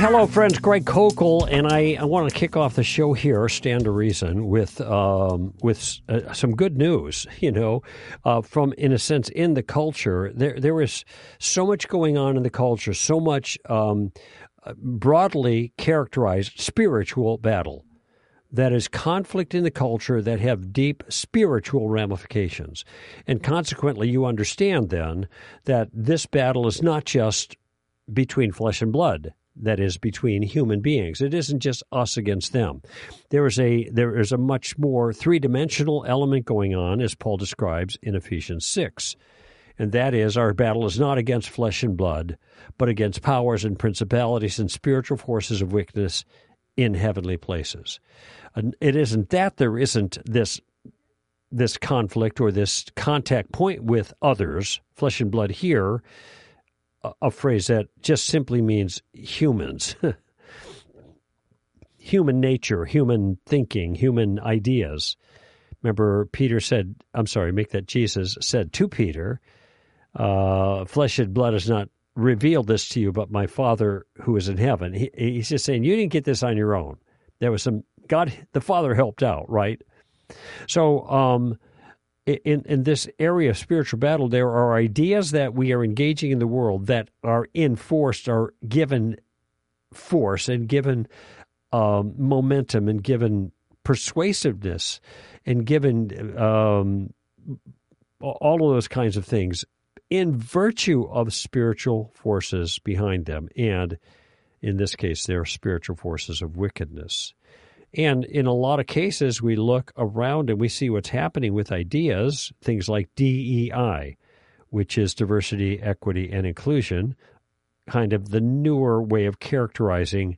Hello, friends. Greg Kokel, and I want to kick off the show here, Stand to Reason, with some good news. From, in a sense, in the culture, there is so much going on in the culture, so much broadly characterized spiritual battle. That is conflict in the culture that have deep spiritual ramifications. And consequently, you understand then that this battle is not just between flesh and blood, that is, between human beings. It isn't just us against them. There is a much more three-dimensional element going on, as Paul describes in Ephesians 6. And that is, our battle is not against flesh and blood, but against powers and principalities and spiritual forces of wickedness in heavenly places. And it isn't that there isn't this conflict or this contact point with others, flesh and blood here, a phrase that just simply means humans, human nature, human thinking, human ideas. Remember, Jesus said to Peter, flesh and blood has not revealed this to you, but my Father who is in heaven. He's just saying, you didn't get this on your own. There was God, the Father helped out, right? So, in this area of spiritual battle, there are ideas that we are engaging in the world that are enforced, are given force and given momentum and given persuasiveness and given all of those kinds of things in virtue of spiritual forces behind them. And in this case, they're spiritual forces of wickedness. And in a lot of cases, we look around and we see what's happening with ideas, things like DEI, which is diversity, equity, and inclusion, kind of the newer way of characterizing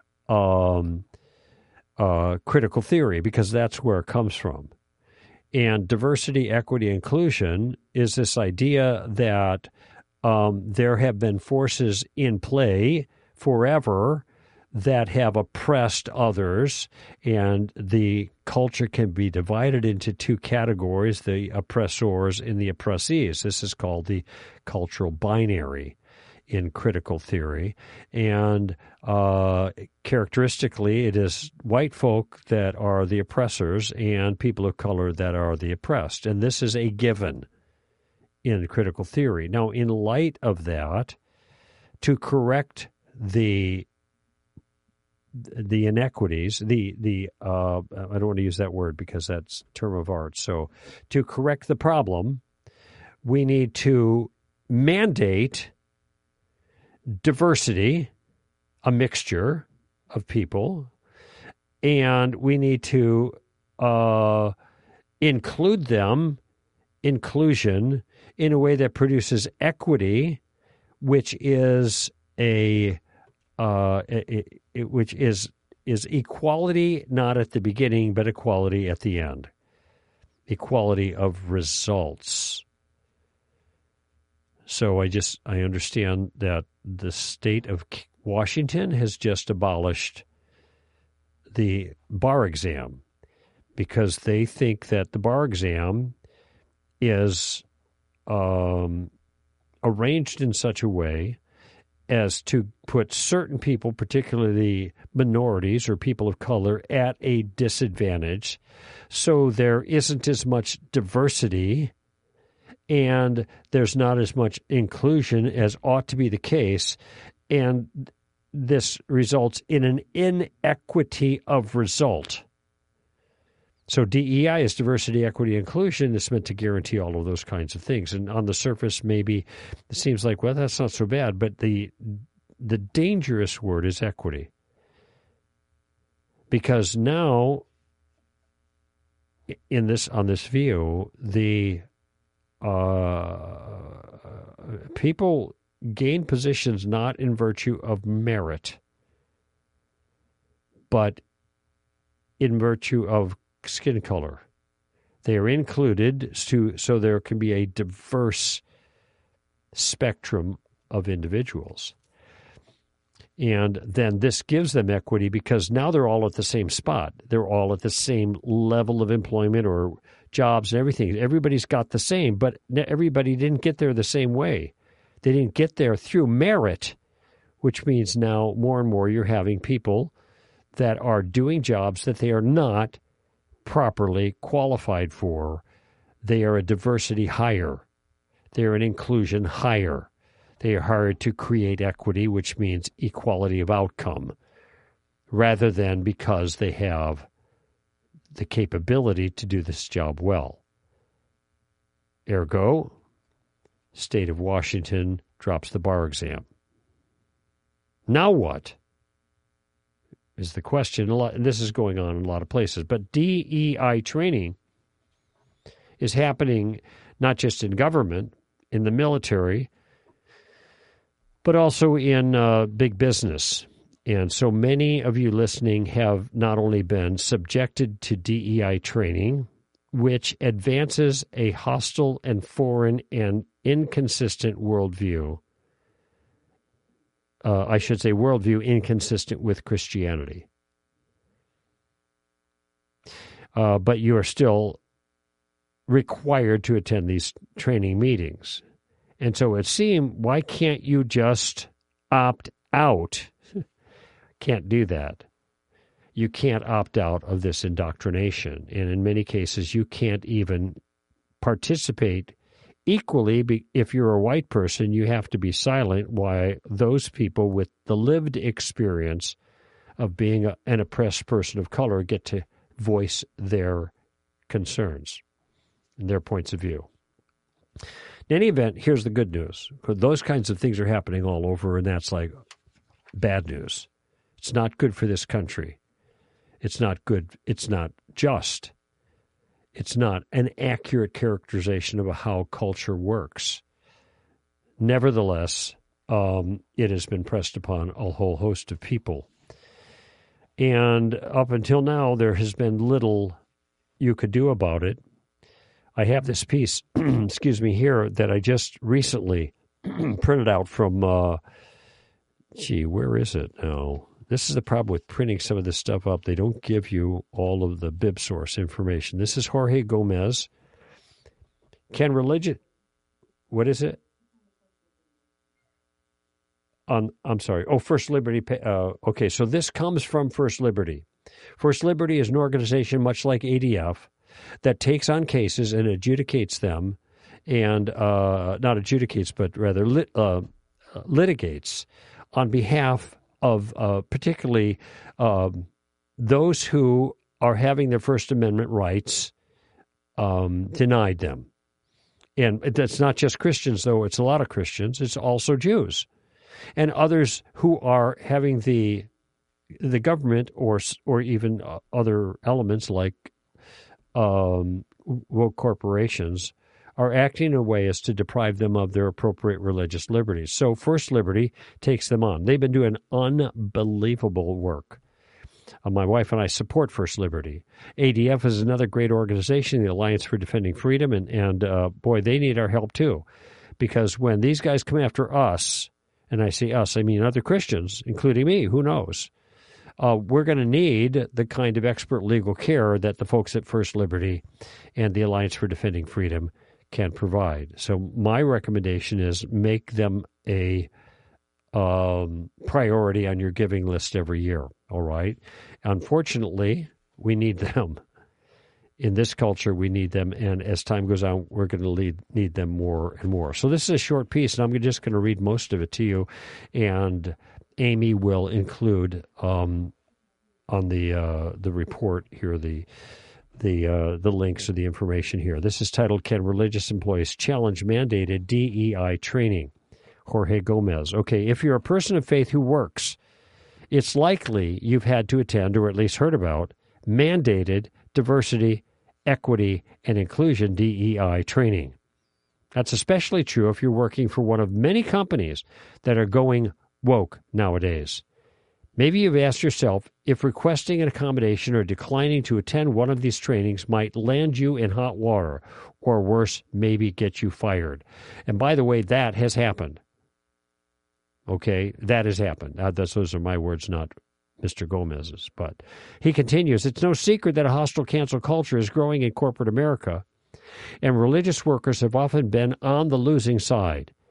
critical theory, because that's where it comes from. And diversity, equity, inclusion is this idea that there have been forces in play forever that have oppressed others, and the culture can be divided into two categories, the oppressors and the oppressees. This is called the cultural binary in critical theory. And characteristically, it is white folk that are the oppressors and people of color that are the oppressed. And this is a given in critical theory. Now, in light of that, to correct the inequities, I don't want to use that word because that's a term of art. So to correct the problem, we need to mandate diversity, a mixture of people, and we need to include them, inclusion, in a way that produces equity, which is which is equality not at the beginning, but equality at the end. Equality of results. So I understand that the state of Washington has just abolished the bar exam because they think that the bar exam is arranged in such a way as to put certain people, particularly minorities or people of color, at a disadvantage. So there isn't as much diversity and there's not as much inclusion as ought to be the case. And this results in an inequity of result. So DEI is diversity, equity, inclusion. It's meant to guarantee all of those kinds of things. And on the surface, maybe it seems like, well, that's not so bad. But the dangerous word is equity. Because now, on this view, the people gain positions not in virtue of merit, but in virtue of skin color. They are included so there can be a diverse spectrum of individuals. And then this gives them equity because now they're all at the same spot. They're all at the same level of employment or jobs and everything. Everybody's got the same, but everybody didn't get there the same way. They didn't get there through merit which means now more and more you're having people that are doing jobs that they are not properly qualified for. They are a diversity hire. They are an inclusion hire. They are hired to create equity, which means equality of outcome, rather than because they have the capability to do this job well. Ergo, state of Washington drops the bar exam. Now what? Is the question. And this is going on in a lot of places. But DEI training is happening not just in government, in the military, but also in big business. And so many of you listening have not only been subjected to DEI training, which advances a hostile and foreign and inconsistent worldview. I should say worldview inconsistent with Christianity. But you are still required to attend these training meetings. And so it seemed, why can't you just opt out? Can't do that. You can't opt out of this indoctrination. And in many cases, you can't even participate equally. If you're a white person, you have to be silent while those people with the lived experience of being an oppressed person of color get to voice their concerns and their points of view. In any event, here's the good news. Those kinds of things are happening all over, and that's like bad news. It's not good for this country. It's not good. It's not just. It's not an accurate characterization of how culture works. Nevertheless, it has been pressed upon a whole host of people. And up until now, there has been little you could do about it. I have this piece, here, that I just recently printed out from, where is it now? This is the problem with printing some of this stuff up. They don't give you all of the bib source information. This is Jorge Gomez. Can religion... What is it? I'm sorry. Oh, First Liberty. Okay, so this comes from First Liberty. First Liberty is an organization much like ADF that takes on cases and adjudicates them, and not adjudicates, but rather litigates on behalf of particularly those who are having their First Amendment rights denied them. And that's not just Christians, though. It's a lot of Christians. It's also Jews and others who are having the government or even other elements like woke corporations are acting in a way as to deprive them of their appropriate religious liberties. So First Liberty takes them on. They've been doing unbelievable work. My wife and I support First Liberty. ADF is another great organization, the Alliance for Defending Freedom, and boy, they need our help too. Because when these guys come after us, and I say us, I mean other Christians, including me, who knows, we're going to need the kind of expert legal care that the folks at First Liberty and the Alliance for Defending Freedom can provide. So my recommendation is make them a priority on your giving list every year, all right? Unfortunately, we need them. In this culture, we need them, and as time goes on, we're going to need them more and more. So this is a short piece, and I'm just going to read most of it to you, and Amy will include on the report here the links or the information here. This is titled, Can Religious Employees Challenge Mandated DEI Training? Jorge Gomez. Okay, if you're a person of faith who works, it's likely you've had to attend or at least heard about mandated diversity, equity, and inclusion DEI training. That's especially true if you're working for one of many companies that are going woke nowadays. Maybe you've asked yourself if requesting an accommodation or declining to attend one of these trainings might land you in hot water, or worse, maybe get you fired. And by the way, that has happened. Okay, that has happened. Those are my words, not Mr. Gomez's. But he continues, it's no secret that a hostile cancel culture is growing in corporate America, and religious workers have often been on the losing side.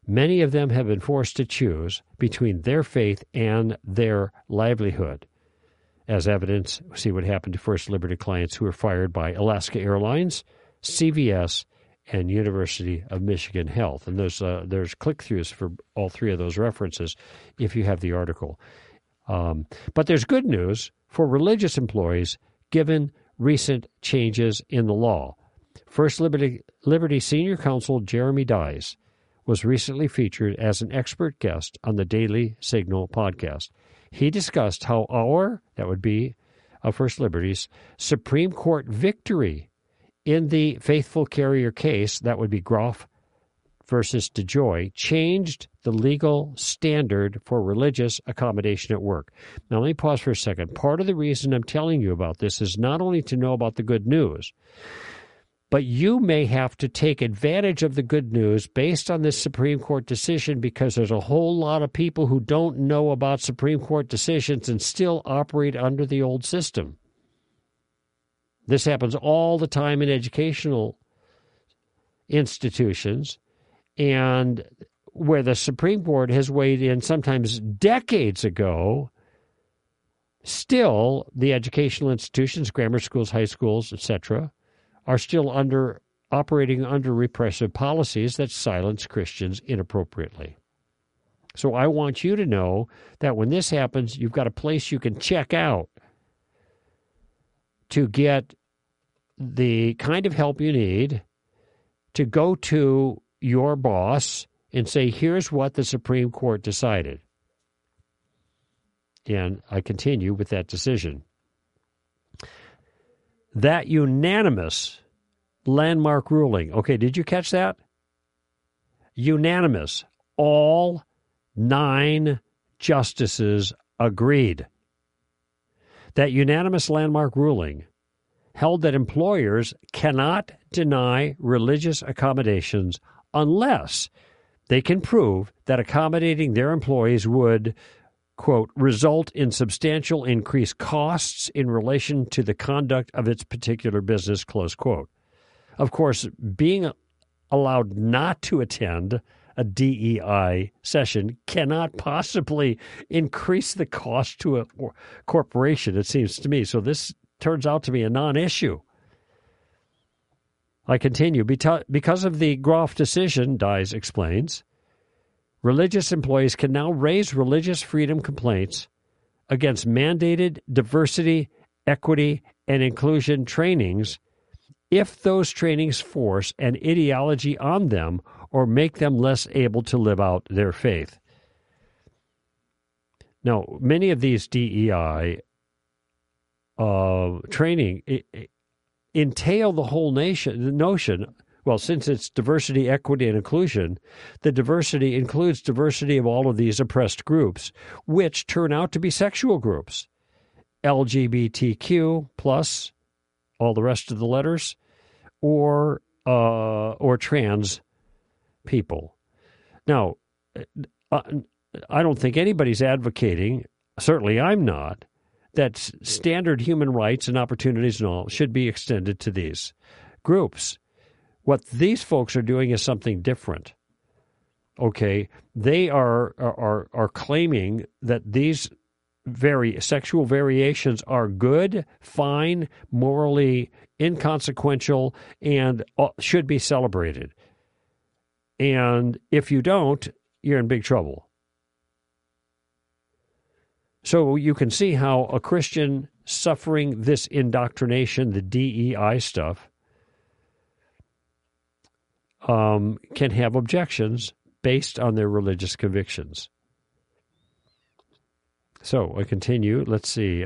Many of them have been forced to choose between their faith and their livelihood. As evidence, see what happened to First Liberty clients who were fired by Alaska Airlines, CVS, and University of Michigan Health. And there's click-throughs for all three of those references if you have the article. But there's good news for religious employees given recent changes in the law. First Liberty Senior Counsel Jeremy Dies was recently featured as an expert guest on the Daily Signal podcast. He discussed how that would be First Liberty's, Supreme Court victory in the Faithful Carrier case, that would be Groff versus DeJoy, changed the legal standard for religious accommodation at work. Now, let me pause for a second. Part of the reason I'm telling you about this is not only to know about the good news, but you may have to take advantage of the good news based on this Supreme Court decision, because there's a whole lot of people who don't know about Supreme Court decisions and still operate under the old system. This happens all the time in educational institutions, and where the Supreme Court has weighed in sometimes decades ago, still the educational institutions, grammar schools, high schools, etc., are still operating under repressive policies that silence Christians inappropriately. So I want you to know that when this happens, you've got a place you can check out to get the kind of help you need, to go to your boss and say, here's what the Supreme Court decided. And I continue with that decision. That unanimous landmark ruling. Okay, did you catch that? Unanimous. All 9 justices agreed. That unanimous landmark ruling held that employers cannot deny religious accommodations unless they can prove that accommodating their employees would, quote, result in substantial increased costs in relation to the conduct of its particular business, close quote. Of course, being allowed not to attend a DEI session cannot possibly increase the cost to a corporation, it seems to me. So this turns out to be a non-issue. I continue. Because of the Groff decision, Dies explains, religious employees can now raise religious freedom complaints against mandated diversity, equity, and inclusion trainings if those trainings force an ideology on them or make them less able to live out their faith. Now, many of these DEI training entail the whole notion, well, since it's diversity, equity, and inclusion, the diversity includes diversity of all of these oppressed groups, which turn out to be sexual groups. LGBTQ plus all the rest of the letters, or trans people. Now, I don't think anybody's advocating, certainly I'm not, that standard human rights and opportunities and all should be extended to these groups. What these folks are doing is something different. Okay, they are claiming that these sexual variations are good, fine, morally inconsequential, and should be celebrated. And if you don't, you're in big trouble. So you can see how a Christian suffering this indoctrination, the DEI stuff, can have objections based on their religious convictions. So I continue. Let's see.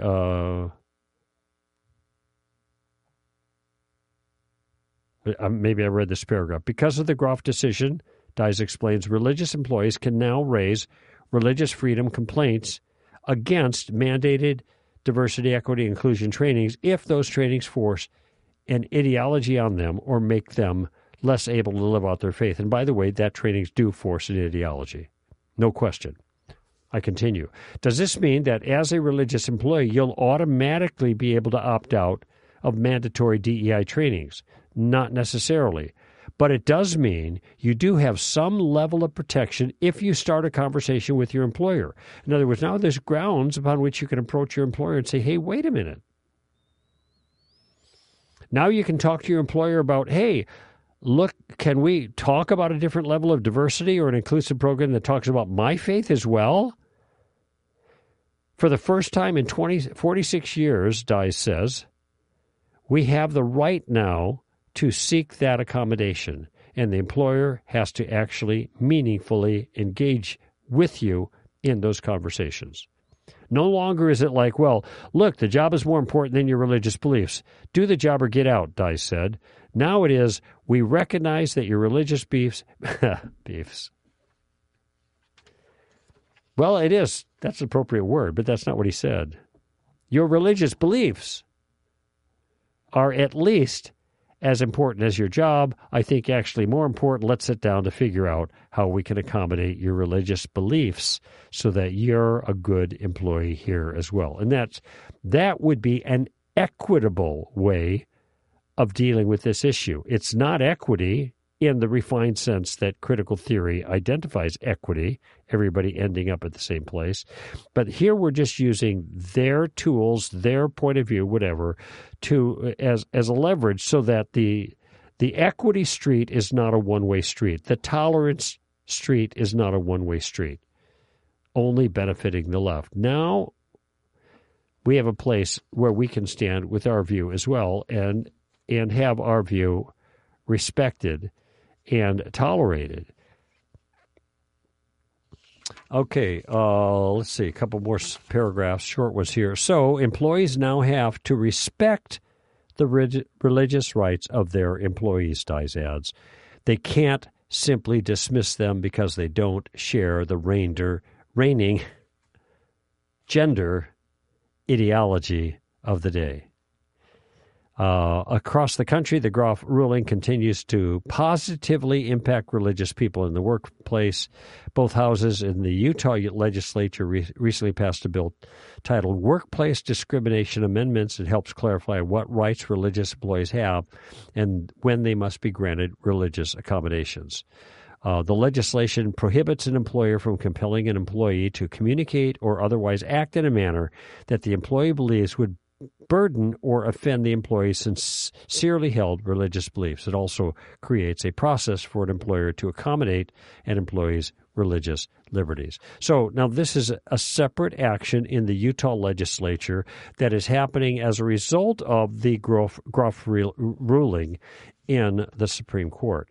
Maybe I read this paragraph. Because of the Groff decision, Dies explains, religious employees can now raise religious freedom complaints against mandated diversity, equity, inclusion trainings if those trainings force an ideology on them or make them less able to live out their faith. And by the way, that trainings do force an ideology. No question. I continue. Does this mean that as a religious employee, you'll automatically be able to opt out of mandatory DEI trainings? Not necessarily. But it does mean you do have some level of protection if you start a conversation with your employer. In other words, now there's grounds upon which you can approach your employer and say, hey, wait a minute. Now you can talk to your employer about, hey, look, can we talk about a different level of diversity or an inclusive program that talks about my faith as well? For the first time in 46 years, Dice says, we have the right now to seek that accommodation, and the employer has to actually meaningfully engage with you in those conversations. No longer is it like, well, look, the job is more important than your religious beliefs. Do the job or get out, Dice said. Now it is, we recognize that your religious beefs. Well, it is. That's an appropriate word, but that's not what he said. Your religious beliefs are at least as important as your job. I think actually more important. Let's sit down to figure out how we can accommodate your religious beliefs so that you're a good employee here as well. And that would be an equitable way of dealing with this issue. It's not equity in the refined sense that critical theory identifies equity, everybody ending up at the same place. But here we're just using their tools, their point of view, whatever, to as a leverage so that the equity street is not a one-way street. The tolerance street is not a one-way street, only benefiting the left. Now we have a place where we can stand with our view as well and have our view respected and tolerated. Okay, let's see, a couple more paragraphs, short ones here. So employees now have to respect the religious rights of their employees, Dice adds. They can't simply dismiss them because they don't share the reigning gender ideology of the day. Across the country, the Groff ruling continues to positively impact religious people in the workplace. Both houses in the Utah legislature recently passed a bill titled Workplace Discrimination Amendments. It helps clarify what rights religious employees have and when they must be granted religious accommodations. The legislation prohibits an employer from compelling an employee to communicate or otherwise act in a manner that the employee believes would burden or offend the employee's sincerely held religious beliefs. It also creates a process for an employer to accommodate an employee's religious liberties. So now this is a separate action in the Utah legislature that is happening as a result of the Groff ruling in the Supreme Court.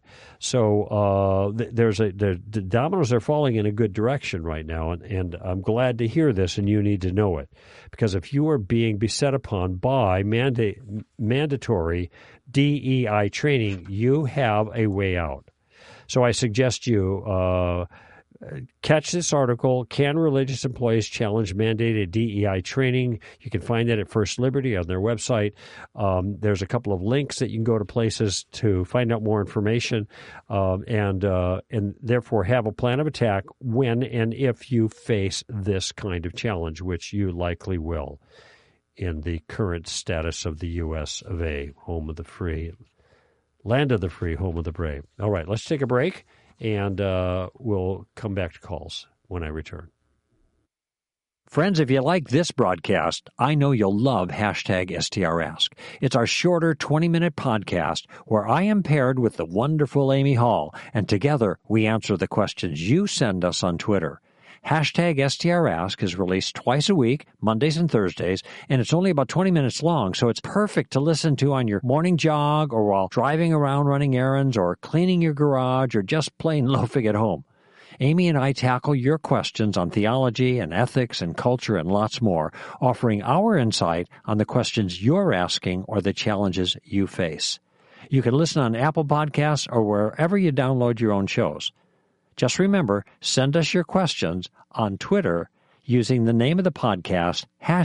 So the dominoes are falling in a good direction right now, and I'm glad to hear this, and you need to know it. Because if you are being beset upon by mandatory DEI training, you have a way out. So I suggest you catch this article, Can Religious Employees Challenge Mandated DEI Training? You can find that at First Liberty on their website. There's a couple of links that you can go to places to find out more information and therefore have a plan of attack when and if you face this kind of challenge, which you likely will in the current status of the U.S. of A., home of the free, land of the free, home of the brave. All right, let's take a break. And we'll come back to calls when I return. Friends, if you like this broadcast, I know you'll love #STRask. It's our shorter 20-minute podcast where I am paired with the wonderful Amy Hall, and together we answer the questions you send us on Twitter. #STRask is released twice a week, Mondays and Thursdays, and it's only about 20 minutes long, so it's perfect to listen to on your morning jog or while driving around running errands or cleaning your garage or just plain loafing at home. Amy and I tackle your questions on theology and ethics and culture and lots more, offering our insight on the questions you're asking or the challenges you face. You can listen on Apple Podcasts or wherever you download your own shows. Just remember, send us your questions on Twitter using the name of the podcast,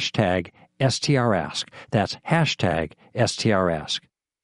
#STRask. That's #STRask.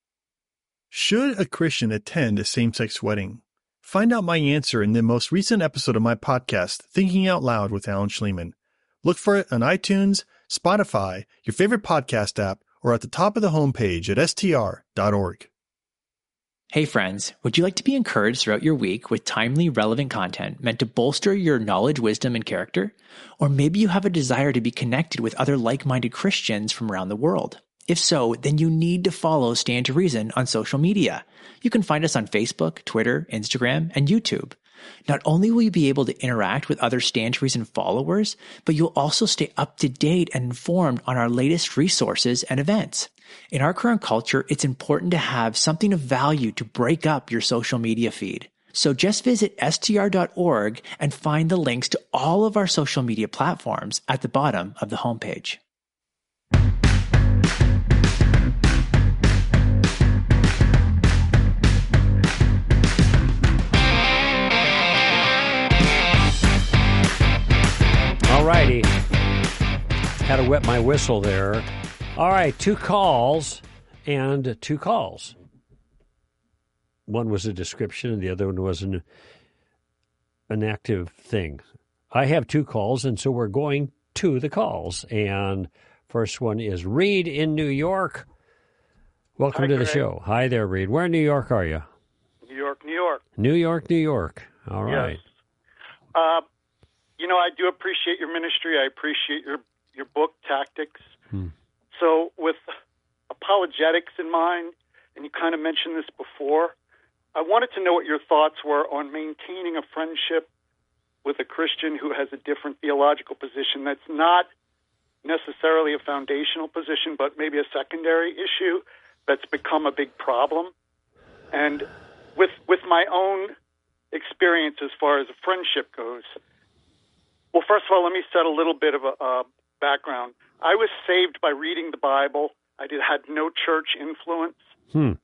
Should a Christian attend a same-sex wedding? Find out my answer in the most recent episode of my podcast, Thinking Out Loud with Alan Schleman. Look for it on iTunes, Spotify, your favorite podcast app, or at the top of the homepage at str.org. Hey friends, would you like to be encouraged throughout your week with timely, relevant content meant to bolster your knowledge, wisdom, and character? Or maybe you have a desire to be connected with other like-minded Christians from around the world. If so, then you need to follow Stand to Reason on social media. You can find us on Facebook, Twitter, Instagram, and YouTube. Not only will you be able to interact with other Stand to Reason followers, but you'll also stay up to date and informed on our latest resources and events. In our current culture, it's important to have something of value to break up your social media feed. So just visit str.org and find the links to all of our social media platforms at the bottom of the homepage. All righty. Had to wet my whistle there. All right, 2 calls and 2 calls. One was a description and the other one was an active thing. I have 2 calls, and so we're going to the calls. And first one is Reed in New York. Welcome to the show. Hi there, Reed. Where in New York are you? New York, New York. New York, New York. All right. Yes. I do appreciate your ministry. I appreciate your book, Tactics. So with apologetics in mind, and you kind of mentioned this before, I wanted to know what your thoughts were on maintaining a friendship with a Christian who has a different theological position that's not necessarily a foundational position, but maybe a secondary issue that's become a big problem. And with my own experience as far as a friendship goes, well, first of all, let me set a little bit of a background. I was saved by reading the Bible. I had no church influence. And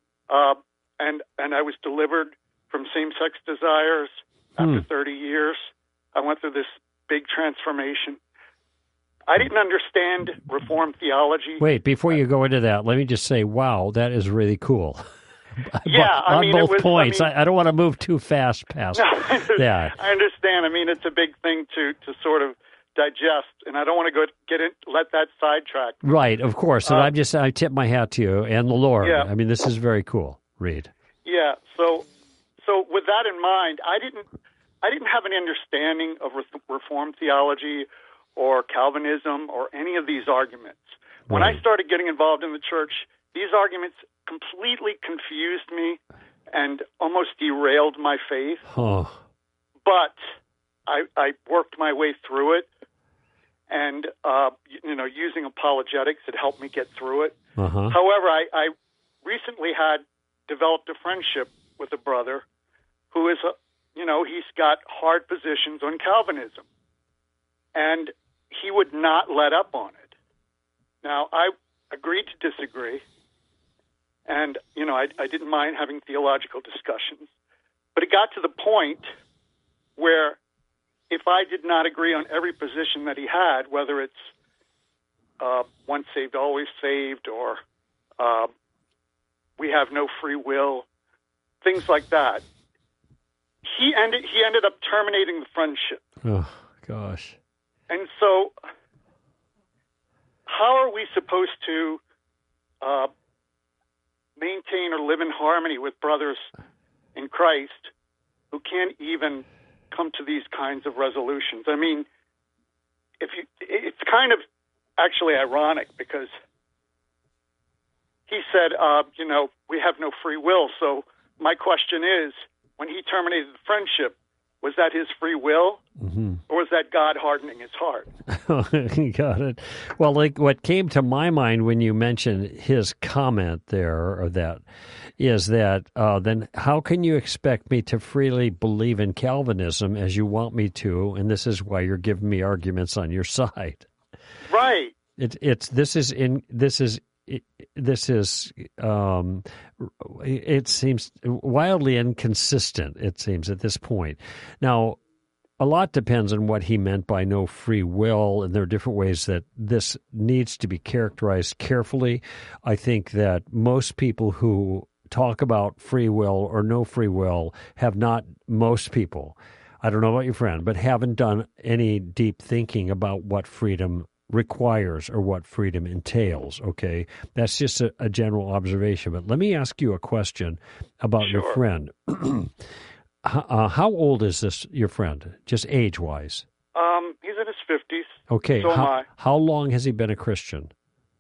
I was delivered from same-sex desires after 30 years. I went through this big transformation. I didn't understand Reformed theology. Wait, before you go into that, let me just say, wow, that is really cool. Yeah, on both points. I don't want to move too fast past that. I understand. I mean, it's a big thing to sort of digest, and I don't want to let that sidetrack. Right, of course. And I tip my hat to you and the Lord. Yeah. I mean, this is very cool. Reed. Yeah. So with that in mind, I didn't have any understanding of Reformed theology or Calvinism or any of these arguments. When I started getting involved in the church, these arguments completely confused me and almost derailed my faith. Oh. But I worked my way through it, and using apologetics, it helped me get through it. Uh-huh. However, I recently had developed a friendship with a brother who is he's got hard positions on Calvinism, and he would not let up on it. Now, I agreed to disagree, and I didn't mind having theological discussions, but it got to the point where if I did not agree on every position that he had, whether it's once saved, always saved, or we have no free will, things like that, he ended up terminating the friendship. Oh, gosh. And so how are we supposed to maintain or live in harmony with brothers in Christ who can't even come to these kinds of resolutions? I mean, it's kind of actually ironic because he said, we have no free will. So my question is, when he terminated the friendship, was that his free will, or was that God hardening his heart? Got it. Well, like what came to my mind when you mentioned his comment there, or that, is that then how can you expect me to freely believe in Calvinism as you want me to? And this is why you're giving me arguments on your side. Right. It seems wildly inconsistent, it seems, at this point. Now, a lot depends on what he meant by no free will, and there are different ways that this needs to be characterized carefully. I think that most people who talk about free will or no free will most people, I don't know about your friend, but haven't done any deep thinking about what freedom requires or what freedom entails, okay? That's just a general observation. But let me ask you a question about your friend. How old is your friend, just age-wise? He's in his 50s. Okay. So am I. How long has he been a Christian?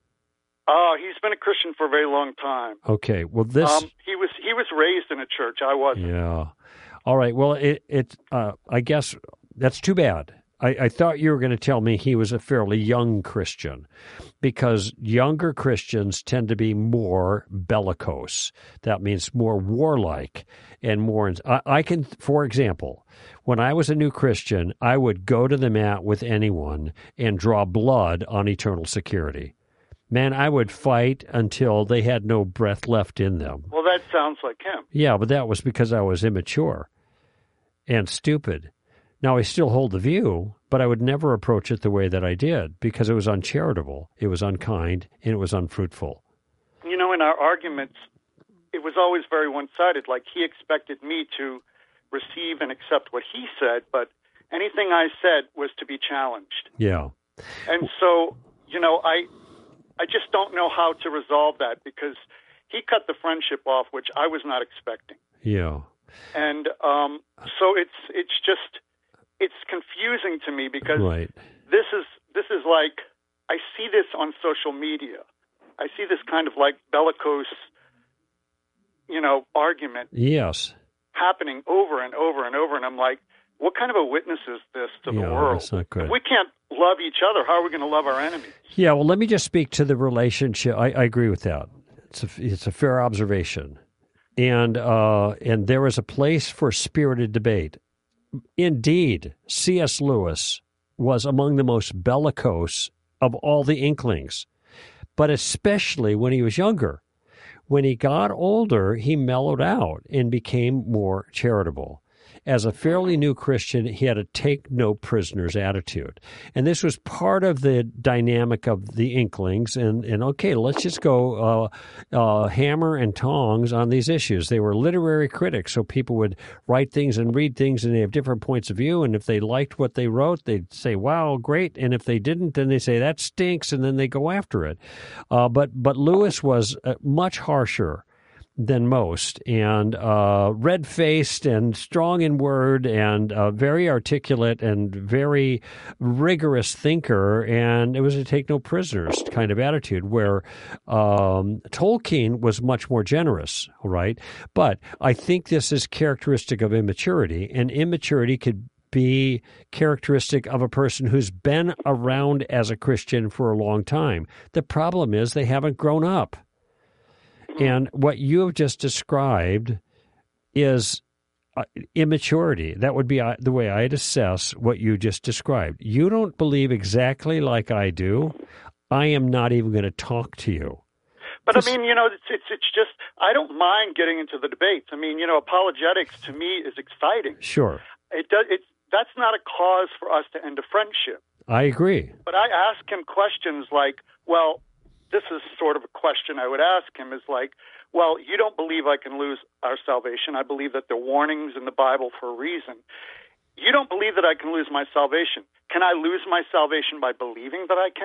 He's been a Christian for a very long time. Okay. Well, this... He was raised in a church. I wasn't. Yeah. All right. Well, I guess that's too bad. I thought you were going to tell me he was a fairly young Christian, because younger Christians tend to be more bellicose. That means more warlike and more. I can, for example, when I was a new Christian, I would go to the mat with anyone and draw blood on eternal security. Man, I would fight until they had no breath left in them. Well, that sounds like him. Yeah, but that was because I was immature and stupid. Now, I still hold the view, but I would never approach it the way that I did, because it was uncharitable, it was unkind, and it was unfruitful. You know, in our arguments, it was always very one-sided. Like, he expected me to receive and accept what he said, but anything I said was to be challenged. Yeah. And so, you know, I just don't know how to resolve that, because he cut the friendship off, which I was not expecting. Yeah. And so it's confusing to me, because right. this is like, I see this on social media. I see this kind of like bellicose, you know, argument. Yes. Happening over and over and over, and I'm like, what kind of a witness is this to the world? That's not good. If we can't love each other, how are we going to love our enemies? Yeah, well, let me just speak to the relationship. I agree with that. It's a fair observation. And there is a place for spirited debate. Indeed, C.S. Lewis was among the most bellicose of all the Inklings, but especially when he was younger. When he got older, he mellowed out and became more charitable. As a fairly new Christian, he had a take-no-prisoners attitude. And this was part of the dynamic of the Inklings. And okay, let's just go hammer and tongs on these issues. They were literary critics, so people would write things and read things, and they have different points of view. And if they liked what they wrote, they'd say, wow, great. And if they didn't, then they say, that stinks, and then they go after it. But Lewis was much harsher than most, and red-faced and strong in word, and very articulate and very rigorous thinker, and it was a take-no-prisoners kind of attitude, where Tolkien was much more generous, all right? But I think this is characteristic of immaturity, and immaturity could be characteristic of a person who's been around as a Christian for a long time. The problem is they haven't grown up. And what you have just described is immaturity. That would be the way I'd assess what you just described. You don't believe exactly like I do. I am not even going to talk to you. But I mean, you know, it's just, I don't mind getting into the debates. I mean, you know, apologetics to me is exciting. Sure. That's not a cause for us to end a friendship. I agree. But I ask him questions like, well, this is sort of a question I would ask him, is like, well, you don't believe I can lose our salvation. I believe that there are warnings in the Bible for a reason. You don't believe that I can lose my salvation. Can I lose my salvation by believing that I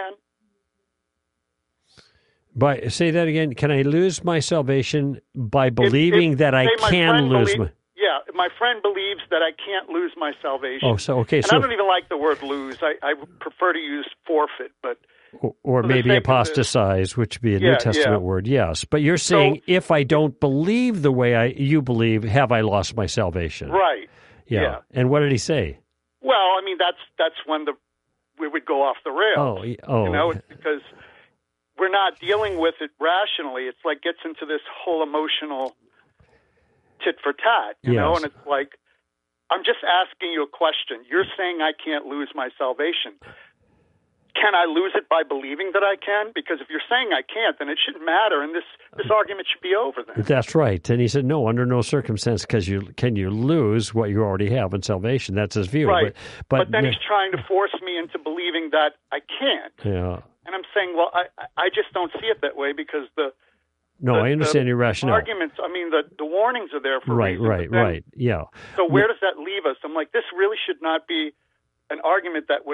can? Say that again. Can I lose my salvation by believing that I can lose my... Yeah, my friend believes that I can't lose my salvation. Oh, so okay. And I don't even like the word lose. I prefer to use forfeit, but... Or maybe apostatize, which would be a New Testament word, yes. But you're saying, if I don't believe the way you believe, have I lost my salvation? Right. Yeah. And what did he say? Well, I mean, that's when we would go off the rails. Oh. You know, it's because we're not dealing with it rationally. It's like gets into this whole emotional tit for tat, you know, and it's like, I'm just asking you a question. You're saying I can't lose my salvation. Can I lose it by believing that I can? Because if you're saying I can't, then it shouldn't matter, and this argument should be over then. That's right. And he said, no, under no circumstance can you lose what you already have in salvation. That's his view. Right. But then he's trying to force me into believing that I can't. Yeah. And I'm saying, well, I just don't see it that way, because I understand your rationale. Arguments, I mean, the warnings are there for a reason. Right, yeah. So where does that leave us? I'm like, this really should not be an argument that would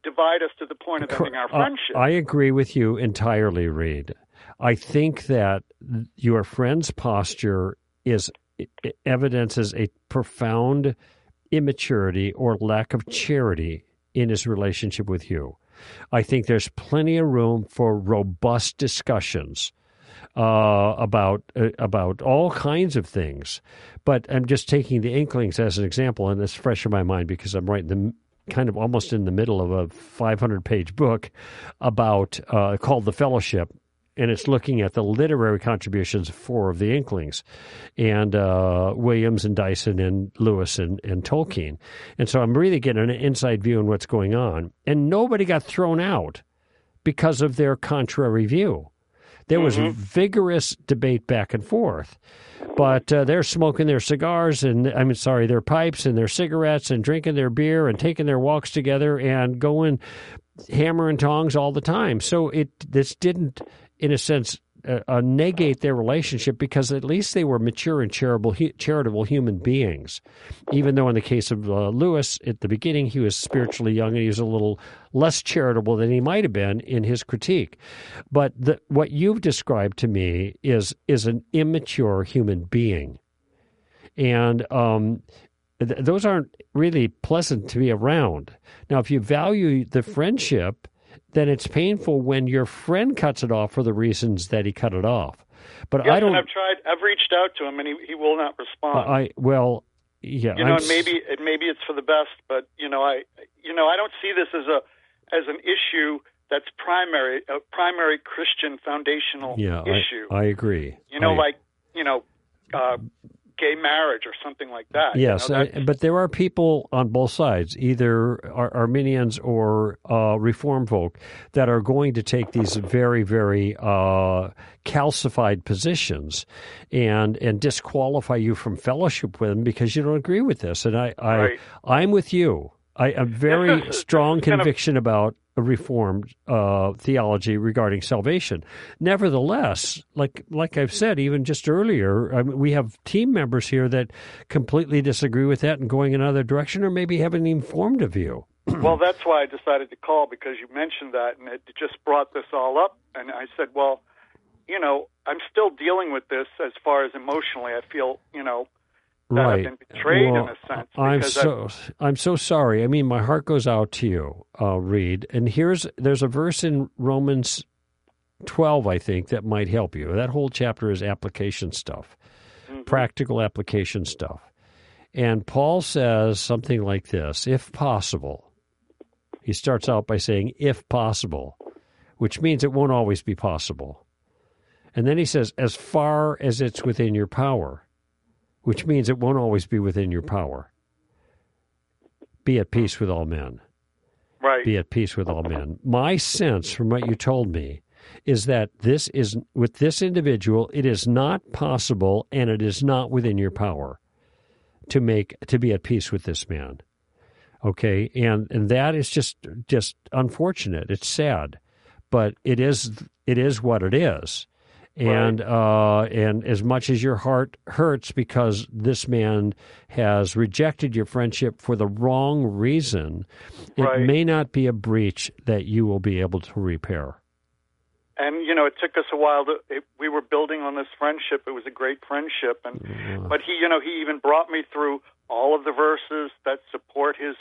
divide us to the point of ending our friendship. I agree with you entirely, Reed. I think that your friend's posture evidences a profound immaturity or lack of charity in his relationship with you. I think there's plenty of room for robust discussions about all kinds of things. But I'm just taking the Inklings as an example, and it's fresh in my mind because I'm right in the kind of almost in the middle of a 500-page book about called The Fellowship, and it's looking at the literary contributions of four of the Inklings, and Williams and Dyson and Lewis and Tolkien. And so I'm really getting an inside view on what's going on. And nobody got thrown out because of their contrary view. There was vigorous debate back and forth. But they're smoking their cigars their pipes and their cigarettes and drinking their beer and taking their walks together and going hammer and tongs all the time. So this didn't, in a sense, negate their relationship because at least they were mature and charitable human beings. Even though in the case of Lewis, at the beginning, he was spiritually young and he was a little less charitable than he might have been in his critique. But what you've described to me is an immature human being. And those aren't really pleasant to be around. Now, if you value the friendship, then it's painful when your friend cuts it off for the reasons that he cut it off. But yes, I don't. And I've reached out to him, and he will not respond. And maybe it's for the best, but I don't see this as an issue that's a primary Christian foundational issue. I agree. Gay marriage or something like that. Yes, but there are people on both sides, either Arminians or Reform folk, that are going to take these very, very calcified positions and disqualify you from fellowship with them because you don't agree with this. And I'm with you. I have very strong conviction about a Reformed theology regarding salvation. Nevertheless, like I've said, even just earlier, we have team members here that completely disagree with that and going in another direction or maybe haven't even formed a view. Well, that's why I decided to call, because you mentioned that, and it just brought this all up. And I said, well, I'm still dealing with this as far as emotionally. I feel, that I've been betrayed in a sense. I'm so sorry. I mean, my heart goes out to you, Reed. And there's a verse in Romans 12, I think, that might help you. That whole chapter is application stuff, practical application stuff. And Paul says something like this: if possible. He starts out by saying, if possible, which means it won't always be possible. And then he says, as far as it's within your power, which means it won't always be within your power. Be at peace with all men. Right. Be at peace with all men. My sense from what you told me is that with this individual, it is not possible and it is not within your power to be at peace with this man. Okay? And that is just unfortunate. It's sad. But it is what it is. And and as much as your heart hurts because this man has rejected your friendship for the wrong reason, it may not be a breach that you will be able to repair. And it took us a while we were building on this friendship. It was a great friendship, but he even brought me through all of the verses that support his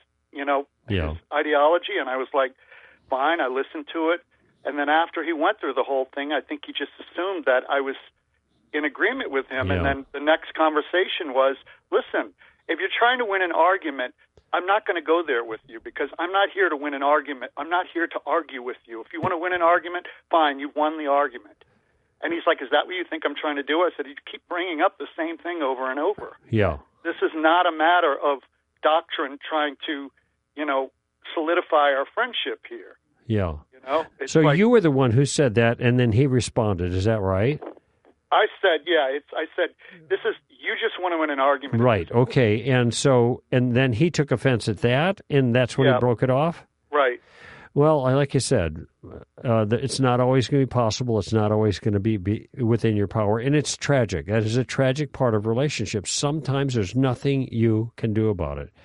ideology, and I was like, fine. I listened to it. And then after he went through the whole thing, I think he just assumed that I was in agreement with him. Yeah. And then the next conversation was, listen, if you're trying to win an argument, I'm not going to go there with you because I'm not here to win an argument. I'm not here to argue with you. If you want to win an argument, fine, you've won the argument. And he's like, is that what you think I'm trying to do? I said, you keep bringing up the same thing over and over. Yeah. This is not a matter of doctrine trying to, solidify our friendship here. Yeah. So you were the one who said that, and then he responded. Is that right? I said, this is, you just want to win an argument. Right. Okay. And then he took offense at that, and that's when he broke it off? Right. Well, like you said, it's not always going to be possible. It's not always going to be within your power, and it's tragic. That is a tragic part of relationships. Sometimes there's nothing you can do about it.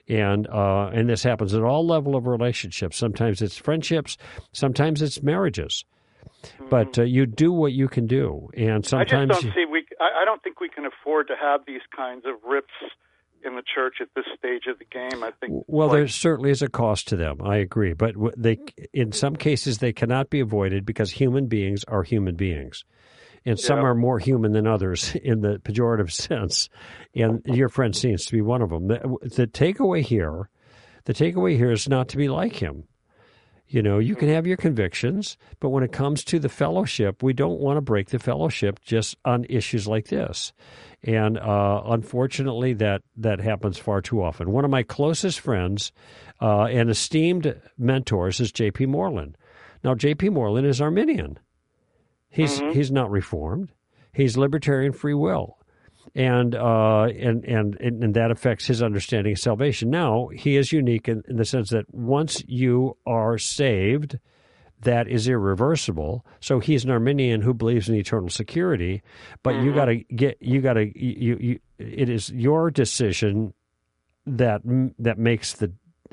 And this happens at all level of relationships. Sometimes it's friendships, sometimes it's marriages. But you do what you can do, and sometimes I just don't see I don't think we can afford to have these kinds of rips in the church at this stage of the game. I think. Well, there certainly is a cost to them. I agree, but in some cases, they cannot be avoided because human beings are human beings, and some are more human than others in the pejorative sense. And your friend seems to be one of them. The takeaway here is not to be like him. You know, you can have your convictions, but when it comes to the fellowship, we don't want to break the fellowship just on issues like this. And unfortunately, that happens far too often. One of my closest friends and esteemed mentors is J.P. Moreland. Now, J.P. Moreland is Arminian. He's not Reformed. He's libertarian free will. And that affects his understanding of salvation. Now, he is unique in the sense that once you are saved, that is irreversible. So he's an Arminian who believes in eternal security, but it is your decision that makes the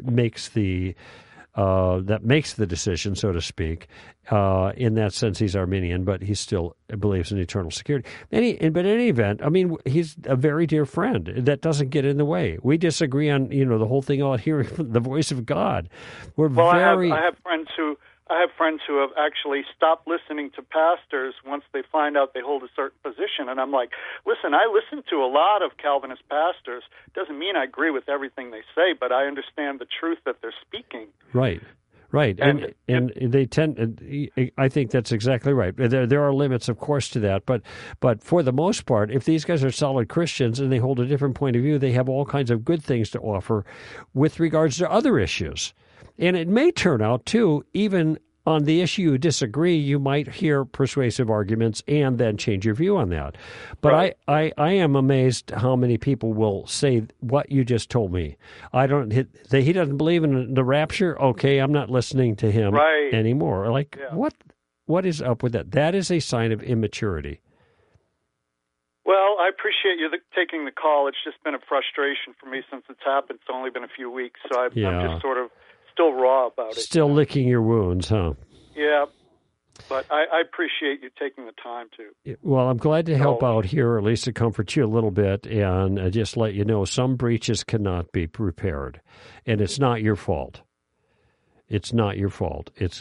decision, so to speak. In that sense, he's Arminian, but he still believes in eternal security. But in any event, I mean, he's a very dear friend. That doesn't get in the way. We disagree on, the whole thing about hearing the voice of God. I have friends who have actually stopped listening to pastors once they find out they hold a certain position. And I'm like, listen, I listen to a lot of Calvinist pastors. Doesn't mean I agree with everything they say, but I understand the truth that they're speaking. Right. And they tend. I think that's exactly right. There are limits, of course, to that, but for the most part, if these guys are solid Christians and they hold a different point of view, they have all kinds of good things to offer with regards to other issues. And it may turn out, too, even on the issue you disagree, you might hear persuasive arguments and then change your view on that. But right. I am amazed how many people will say what you just told me. He doesn't believe in the rapture. Okay, I'm not listening to him anymore. Like, what is up with that? That is a sign of immaturity. Well, I appreciate you taking the call. It's just been a frustration for me since it's happened. It's only been a few weeks, so I'm just sort of still raw about it. Still licking your wounds, huh? Yeah, but I appreciate you taking the time to. Well, I'm glad to help out here, or at least to comfort you a little bit, and just let you know some breaches cannot be repaired, and it's not your fault. It's not your fault. It's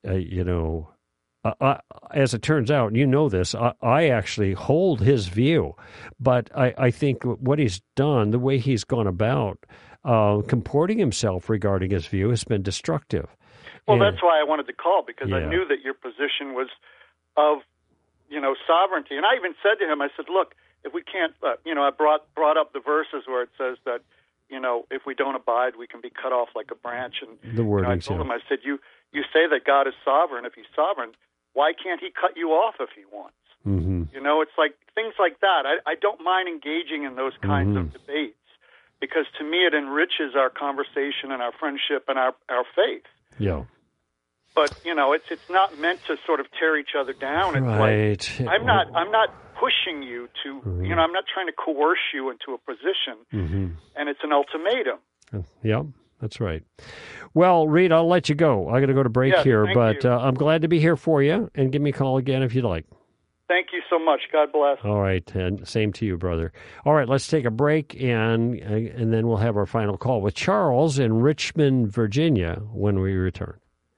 as it turns out, you know this, I actually hold his view, but I think what he's done, the way he's gone about comporting himself regarding his view has been destructive. Well, that's why I wanted to call, because I knew that your position was of, sovereignty. And I even said to him, I said, look, if we can't, I brought up the verses where it says that, if we don't abide, we can be cut off like a branch. And the word I told him, I said, you say that God is sovereign. If he's sovereign, why can't he cut you off if he wants? Mm-hmm. It's like things like that. I don't mind engaging in those kinds of debates, because to me it enriches our conversation and our friendship and our faith. Yeah. But it's not meant to sort of tear each other down. It's like I'm not pushing you to I'm not trying to coerce you into a position, and it's an ultimatum. Yeah, that's right. Well, Reed, I'll let you go. I got to go to break here, but I'm glad to be here for you, and give me a call again if you'd like. Thank you so much. God bless. All right, and same to you, brother. All right, let's take a break, and then we'll have our final call with Charles in Richmond, Virginia, when we return.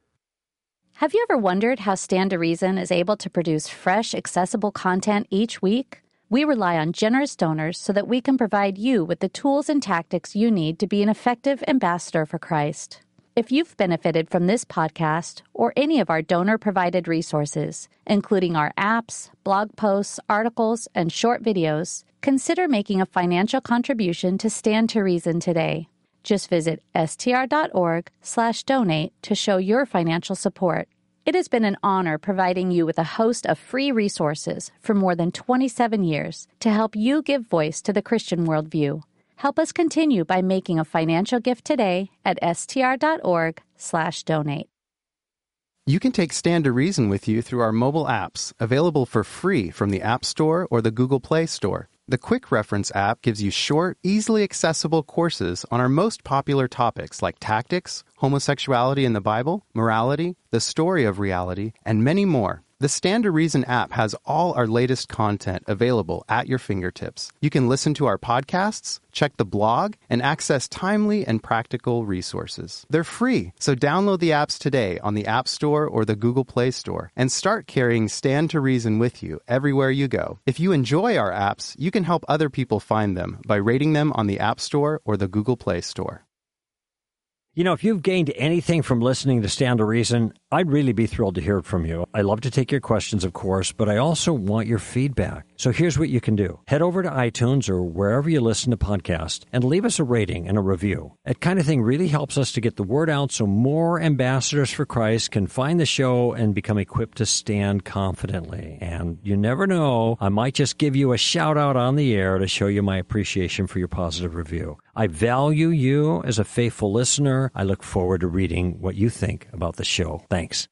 Have you ever wondered how Stand to Reason is able to produce fresh, accessible content each week? We rely on generous donors so that we can provide you with the tools and tactics you need to be an effective ambassador for Christ. If you've benefited from this podcast or any of our donor-provided resources, including our apps, blog posts, articles, and short videos, consider making a financial contribution to Stand to Reason today. Just visit str.org/donate to show your financial support. It has been an honor providing you with a host of free resources for more than 27 years to help you give voice to the Christian worldview. Help us continue by making a financial gift today at str.org/donate. You can take Stand to Reason with you through our mobile apps, available for free from the App Store or the Google Play Store. The Quick Reference app gives you short, easily accessible courses on our most popular topics like tactics, homosexuality in the Bible, morality, the story of reality, and many more. The Stand to Reason app has all our latest content available at your fingertips. You can listen to our podcasts, check the blog, and access timely and practical resources. They're free, so download the apps today on the App Store or the Google Play Store and start carrying Stand to Reason with you everywhere you go. If you enjoy our apps, you can help other people find them by rating them on the App Store or the Google Play Store. You know, if you've gained anything from listening to Stand to Reason, I'd really be thrilled to hear it from you. I love to take your questions, of course, but I also want your feedback. So here's what you can do. Head over to iTunes or wherever you listen to podcasts and leave us a rating and a review. That kind of thing really helps us to get the word out so more ambassadors for Christ can find the show and become equipped to stand confidently. And you never know, I might just give you a shout out on the air to show you my appreciation for your positive review. I value you as a faithful listener. I look forward to reading what you think about the show. Thanks.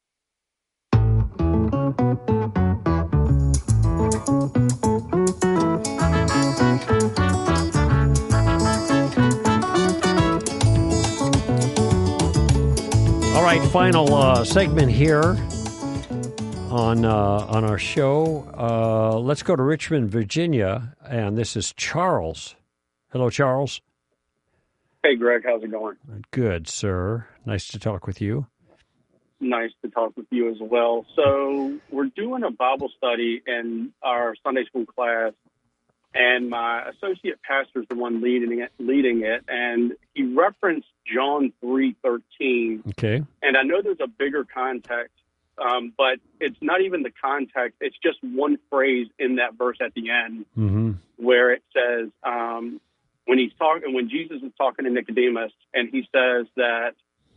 All right, final segment here on our show. Let's go to Richmond, Virginia, and this is Charles. Hello, Charles. Hey, Greg, how's it going? Good, sir. Nice to talk with you. Nice to talk with you as well. So we're doing a Bible study in our Sunday school class, and my associate pastor is the one leading it, and he referenced John 3:13. Okay. And I know there's a bigger context, but it's not even the context. It's just one phrase in that verse at the end where it says, when Jesus is talking to Nicodemus, and he says that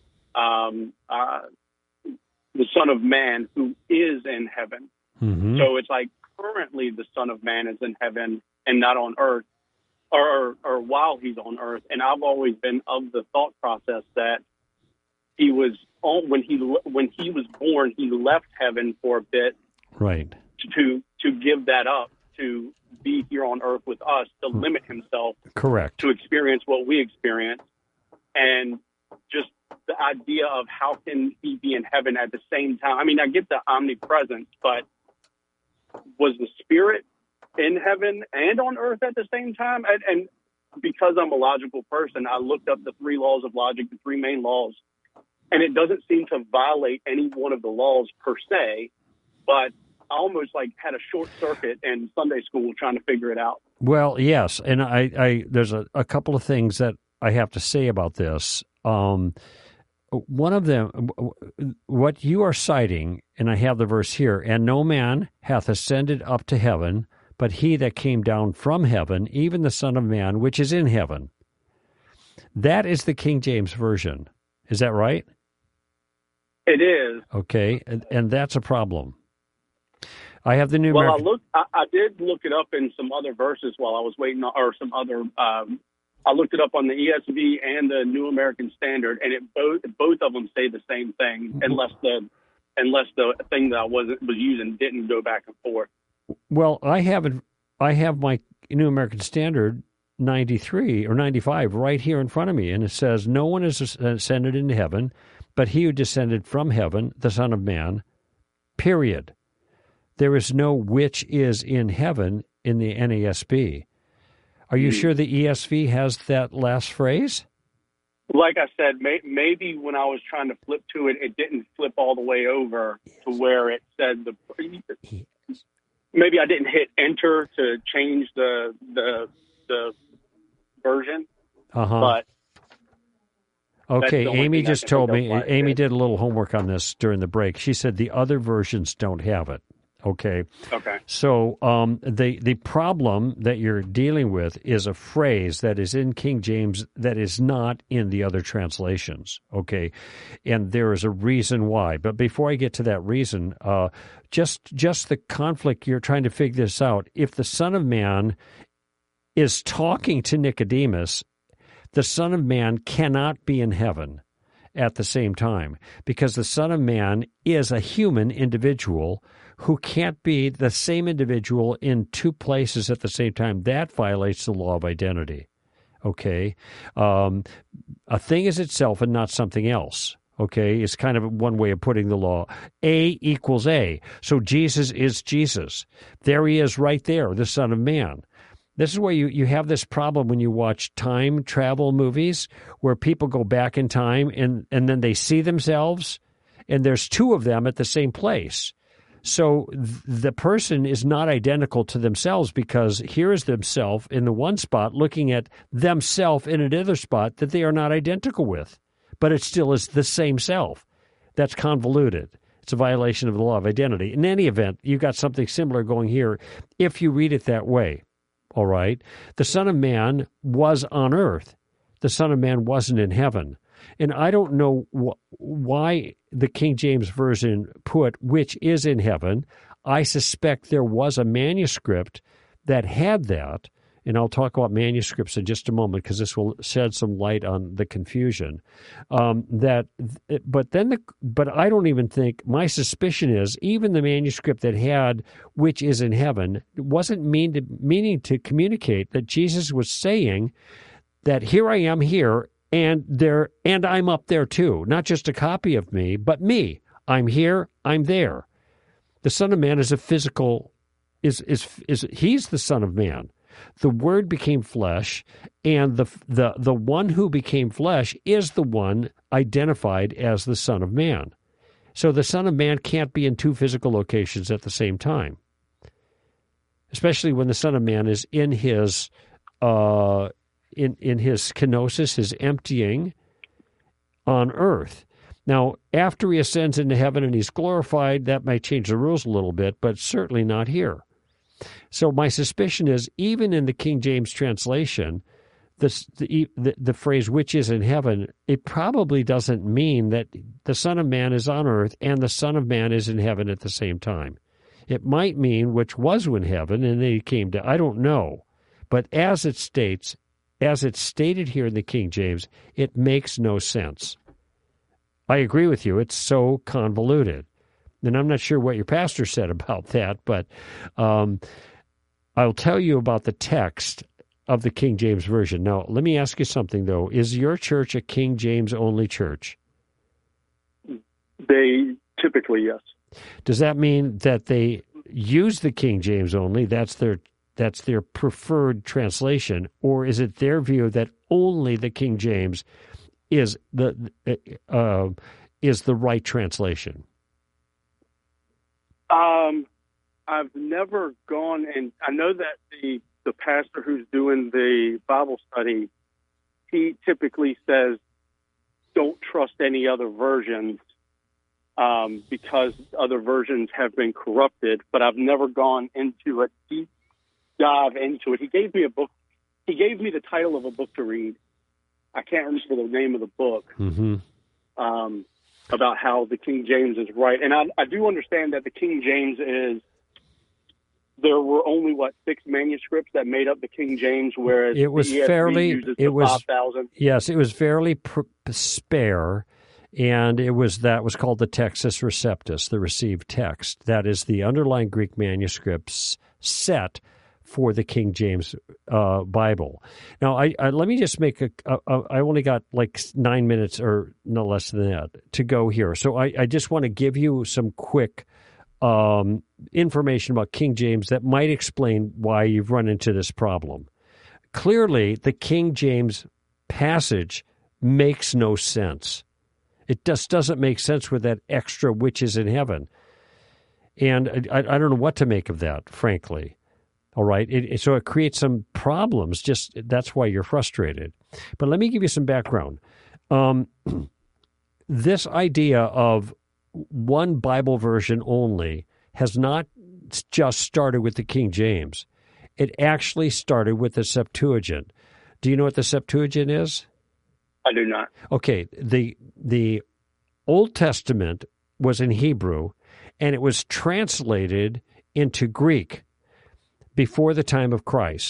the Son of Man who is in heaven. So it's like currently the Son of Man is in heaven and not on earth, or while he's on earth. And I've always been of the thought process that he was when he was born, he left heaven for a bit, right? To give that up, to be here on earth with us, to limit himself, correct, to experience what we experience, and just the idea of how can he be in heaven at the same time. I mean, I get the omnipresence, but was the Spirit in heaven and on earth at the same time? And because I'm a logical person, I looked up the 3 laws of logic, the 3 main laws, and it doesn't seem to violate any one of the laws per se, but I almost had a short circuit in Sunday school trying to figure it out. Well, yes, and I there's a couple of things that I have to say about this. One of them, what you are citing, and I have the verse here, and no man hath ascended up to heaven, but he that came down from heaven, even the Son of Man, which is in heaven. That is the King James Version. Is that right? It is. Okay, and that's a problem. I have the New American... Well, I did look it up in some other verses while I was waiting, or some other... I looked it up on the ESV and the New American Standard, and both of them say the same thing, unless the thing that I was using didn't go back and forth. Well, I have my New American Standard 93 or 95 right here in front of me, and it says, "No one is ascended into heaven, but he who descended from heaven, the Son of Man." Period. There is no "which is in heaven" in the NASB. Are you sure the ESV has that last phrase? Like I said, maybe when I was trying to flip to it, it didn't flip all the way over to where it said maybe I didn't hit enter to change the version. But okay, Amy just told me. Amy did a little homework on this during the break. She said the other versions don't have it. Okay. So the problem that you're dealing with is a phrase that is in King James that is not in the other translations. Okay, and there is a reason why. But before I get to that reason, just the conflict, you're trying to figure this out. If the Son of Man is talking to Nicodemus, the Son of Man cannot be in heaven. at the same time, because the Son of Man is a human individual who can't be the same individual in two places at the same time. That violates the law of identity. Okay? A thing is itself and not something else. Okay? It's kind of one way of putting the law. A equals A. So Jesus is Jesus. There he is right there, the Son of Man. This is where you have this problem when you watch time travel movies where people go back in time and then they see themselves, and there's two of them at the same place. So the person is not identical to themselves, because here is themselves in the one spot looking at themselves in another spot that they are not identical with, but it still is the same self. That's convoluted. It's a violation of the law of identity. In any event, you've got something similar going here if you read it that way. All right? The Son of Man was on earth. The Son of Man wasn't in heaven. And I don't know why the King James Version put which is in heaven. I suspect there was a manuscript that had that, and I'll talk about manuscripts in just a moment because this will shed some light on the confusion. But I don't even think, my suspicion is even the manuscript that had which is in heaven wasn't meaning to communicate that Jesus was saying that here I am here and there, and I'm up there too. Not just a copy of me, but me. I'm here, I'm there. The Son of Man is a physical, he's the Son of Man. The Word became flesh, and the one who became flesh is the one identified as the Son of Man. So the Son of Man can't be in two physical locations at the same time, especially when the Son of Man is in his in his kenosis, his emptying on earth. Now, after he ascends into heaven and he's glorified, that might change the rules a little bit, but certainly not here. So my suspicion is, even in the King James translation, the phrase "which is in heaven," it probably doesn't mean that the Son of Man is on earth and the Son of Man is in heaven at the same time. It might mean which was in heaven and then he came to. I don't know, but as it's stated here in the King James, it makes no sense. I agree with you; it's so convoluted. And I'm not sure what your pastor said about that, but I'll tell you about the text of the King James Version. Now, let me ask you something, though. Is your church a King James-only church? They typically, yes. Does that mean that they use the King James only? That's their preferred translation, or is it their view that only the King James is the right translation? I've never gone, and I know that the pastor who's doing the Bible study, he typically says, don't trust any other versions because other versions have been corrupted, but I've never gone into a deep dive into it. He gave me a book. He gave me the title of a book to read. I can't remember the name of the book. Mm-hmm. About how the King James is right. And I do understand that the King James there were only, 6 manuscripts that made up the King James, whereas it was the ESV uses 5,000. Yes, it was fairly spare, and that was called the Textus Receptus, the received text. That is the underlying Greek manuscripts set for the King James Bible. Now, let me just make I only got 9 minutes or no less than that to go here. So I just want to give you some quick information about King James that might explain why you've run into this problem. Clearly, the King James passage makes no sense. It just doesn't make sense with that extra "which is in heaven." And I don't know what to make of that, frankly. All right. So it creates some problems. Just that's why you're frustrated. But let me give you some background. This idea of one Bible version only has not just started with the King James. It actually started with the Septuagint. Do you know what the Septuagint is? I do not. Okay. The Old Testament was in Hebrew, and it was translated into Greek before the time of Christ.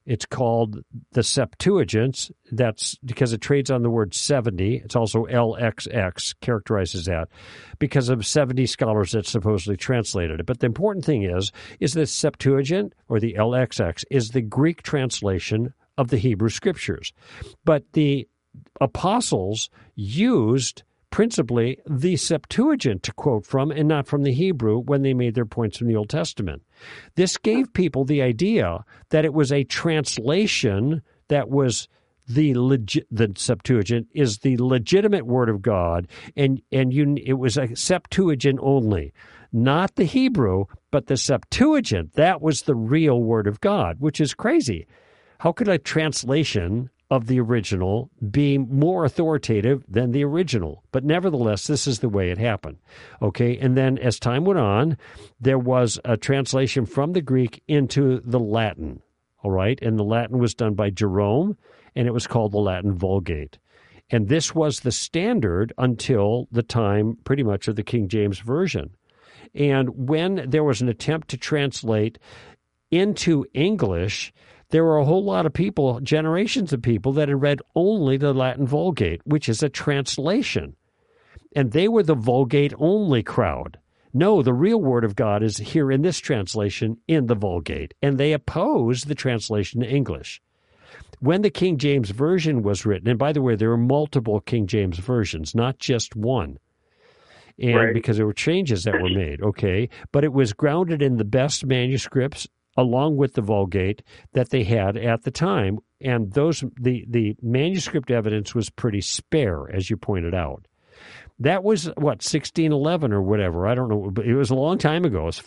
It's called the Septuagint. That's because it trades on the word 70. It's also LXX, characterizes that, because of 70 scholars that supposedly translated it. But the important thing is that Septuagint, or the LXX, is the Greek translation of the Hebrew Scriptures. But the apostles used principally the Septuagint to quote from and not from the Hebrew when they made their points from the Old Testament. This gave people the idea that it was a translation that was the Septuagint is the legitimate Word of God, and it was a Septuagint only, not the Hebrew, but the Septuagint. That was the real Word of God, which is crazy. How could a translation of the original be more authoritative than the original? But nevertheless, this is the way it happened. Okay, and then as time went on, there was a translation from the Greek into the Latin, all right? And the Latin was done by Jerome, and it was called the Latin Vulgate. And this was the standard until the time pretty much of the King James Version. And when there was an attempt to translate into English, there were a whole lot of people, generations of people, that had read only the Latin Vulgate, which is a translation. And they were the Vulgate-only crowd. No, the real Word of God is here in this translation in the Vulgate. And they opposed the translation to English. When the King James Version was written, and by the way, there were multiple King James Versions, not just one. And right. Because there were changes that were made, okay? But it was grounded in the best manuscripts along with the Vulgate that they had at the time. And the manuscript evidence was pretty spare, as you pointed out. That was, 1611 or whatever. I don't know. But it was a long time ago. It was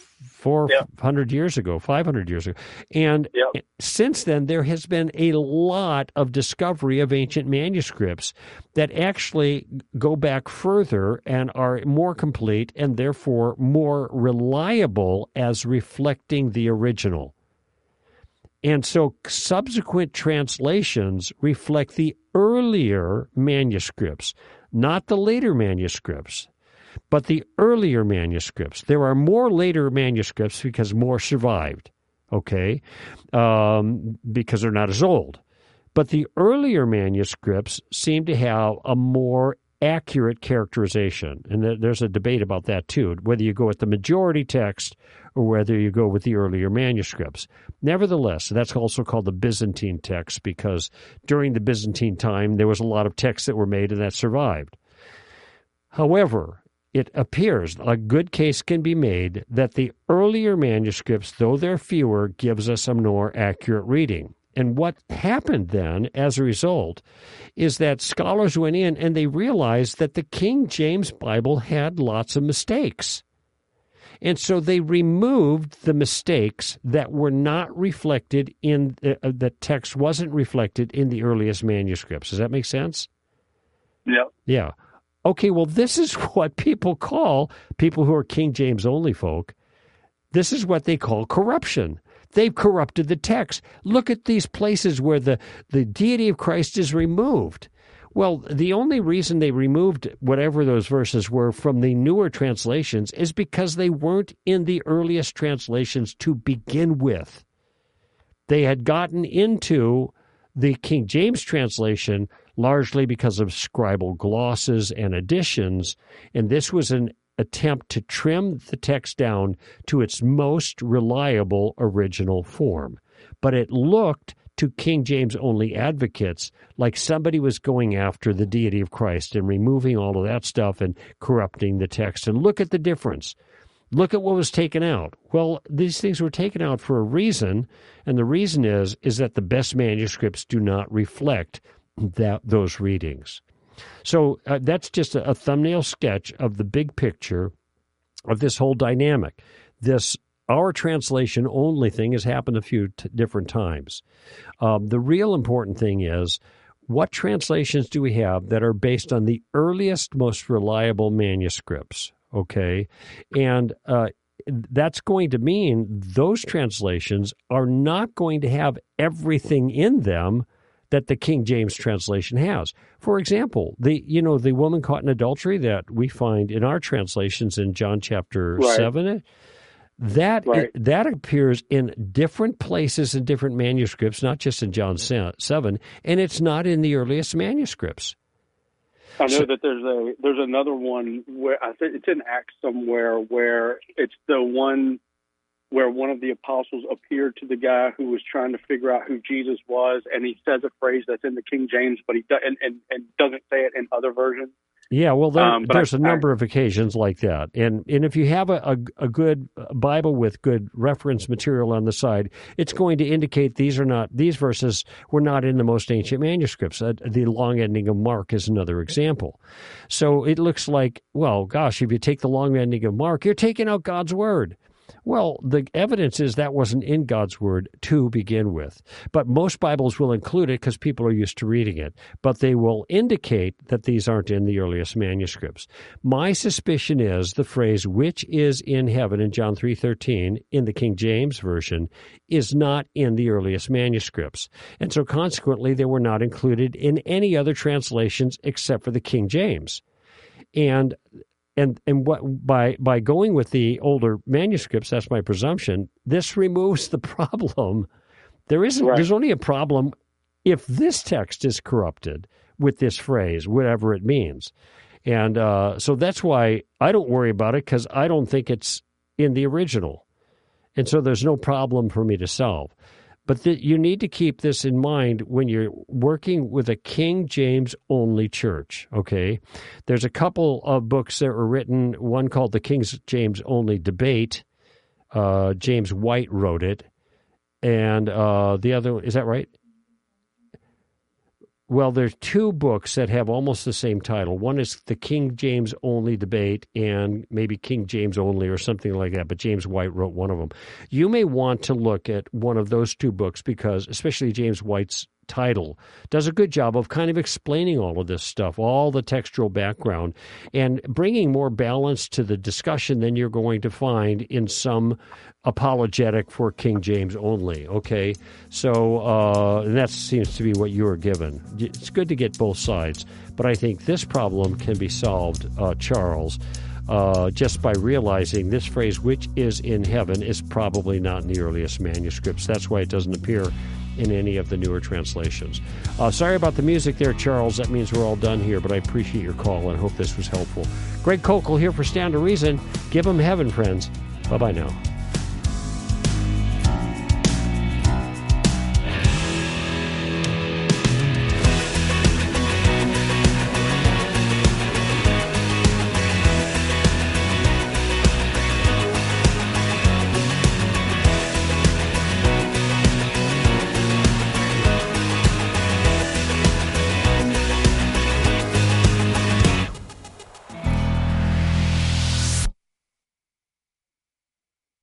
400 years ago, 500 years ago. And since then, there has been a lot of discovery of ancient manuscripts that actually go back further and are more complete and therefore more reliable as reflecting the original. And so subsequent translations reflect the earlier manuscripts, not the later manuscripts, but the earlier manuscripts. There are more later manuscripts because more survived, okay, because they're not as old. But the earlier manuscripts seem to have a more accurate characterization. And there's a debate about that too, whether you go with the majority text or whether you go with the earlier manuscripts. Nevertheless, that's also called the Byzantine text because during the Byzantine time, there was a lot of texts that were made and that survived. However, it appears a good case can be made that the earlier manuscripts, though they're fewer, gives us a more accurate reading. And what happened then, as a result, is that scholars went in and they realized that the King James Bible had lots of mistakes. And so they removed the mistakes that were not reflected in the text wasn't reflected in the earliest manuscripts. Does that make sense? Yeah. Yeah. Okay, well, this is what people who are King James only folk, this is what they call corruption. They've corrupted the text. Look at these places where the deity of Christ is removed. Well, the only reason they removed whatever those verses were from the newer translations is because they weren't in the earliest translations to begin with. They had gotten into the King James translation largely because of scribal glosses and additions, and this was an attempt to trim the text down to its most reliable original form. But it looked to King James only advocates like somebody was going after the deity of Christ and removing all of that stuff and corrupting the text. And look at the difference. Look at what was taken out. Well, these things were taken out for a reason, and the reason is that the best manuscripts do not reflect those readings. So that's just a thumbnail sketch of the big picture of this whole dynamic. Our translation only thing has happened a few different times. The real important thing is, what translations do we have that are based on the earliest, most reliable manuscripts? Okay, and that's going to mean those translations are not going to have everything in them that the King James translation has. For example, the woman caught in adultery that we find in our translations in John chapter 7, That Right. that appears in different places in different manuscripts, not just in John 7, and it's not in the earliest manuscripts. I know that there's another one where I think it's in Acts somewhere where it's the one where one of the apostles appeared to the guy who was trying to figure out who Jesus was, and he says a phrase that's in the King James, but he and doesn't say it in other versions. Yeah, well, there's a number of occasions like that, and if you have a good Bible with good reference material on the side, it's going to indicate these verses were not in the most ancient manuscripts. The long ending of Mark is another example. So it looks like, well, gosh, if you take the long ending of Mark, you're taking out God's word. Well, the evidence is that wasn't in God's word to begin with. But most Bibles will include it because people are used to reading it. But they will indicate that these aren't in the earliest manuscripts. My suspicion is the phrase, which is in heaven, in John 3:13, in the King James Version, is not in the earliest manuscripts. And so consequently, they were not included in any other translations except for the King James. And what by going with the older manuscripts, that's my presumption, this removes the problem. There's only a problem if this text is corrupted with this phrase, whatever it means. And so that's why I don't worry about it, because I don't think it's in the original. And so there's no problem for me to solve. But you need to keep this in mind when you're working with a King James only church, okay? There's a couple of books that were written, one called The King James Only Debate. James White wrote it. And the other, is that right? Well, there's two books that have almost the same title. One is The King James Only Debate and maybe King James Only or something like that, but James White wrote one of them. You may want to look at one of those two books because, especially James White's title, does a good job of kind of explaining all of this stuff, all the textual background, and bringing more balance to the discussion than you're going to find in some apologetic for King James only, okay? So that seems to be what you were given. It's good to get both sides, but I think this problem can be solved, Charles, just by realizing this phrase, which is in heaven, is probably not in the earliest manuscripts. That's why it doesn't appear in any of the newer translations. Sorry about the music there, Charles. That means we're all done here, but I appreciate your call and hope this was helpful. Greg Kokel here for Stand to Reason. Give them heaven, friends. Bye-bye now.